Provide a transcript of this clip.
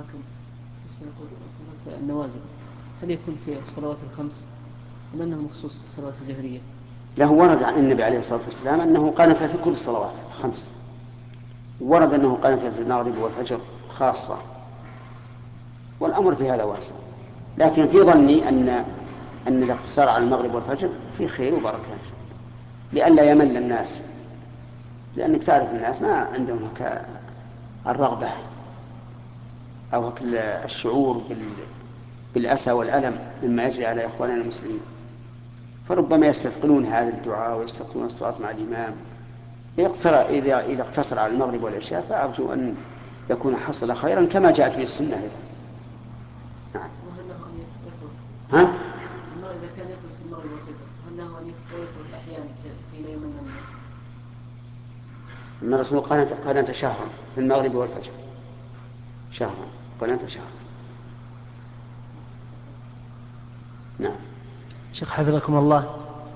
لكن يقول النوازل هل يكون في الصلوات الخمس أم أنه مخصوص في الصلوات الجهرية؟ له ورد عن النبي عليه الصلاة والسلام أنه قنت في كل الصلوات الخمس، ورد أنه قنت في المغرب والفجر خاصة، والأمر في هذا واسع. لكن في ظني أن الاقتصار على المغرب والفجر فيه خير وبركة لئلا يمل الناس، لأنك تعرف الناس ما عندهم الرغبة أو الشعور بالأسى والألم مما يجري على إخواننا المسلمين، فربما يستثقلون هذا الدعاء ويستثقلون الصلاة مع الإمام. إذا اقتصر على المغرب والعشاء فأرجو أن يكون حصل خيرا كما جاءت به السنة أيضا. نعم. وهل له أن يترك؟ ها؟ إذا كان يترك في المغرب والفجر هل له أن يترك أحيانا حين يمل الناس؟ أن الرسول قنت شهرا في المغرب والفجر، شهرا قنت شهرا. نعم. شيخ حفظكم الله،